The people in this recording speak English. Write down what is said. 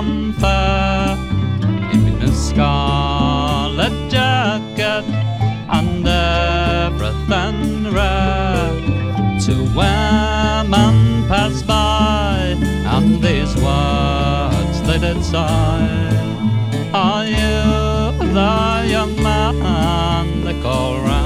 woman fair in a scarlet jacket and everything rare. Two women passed by, and these words they did say: Are you the young man they call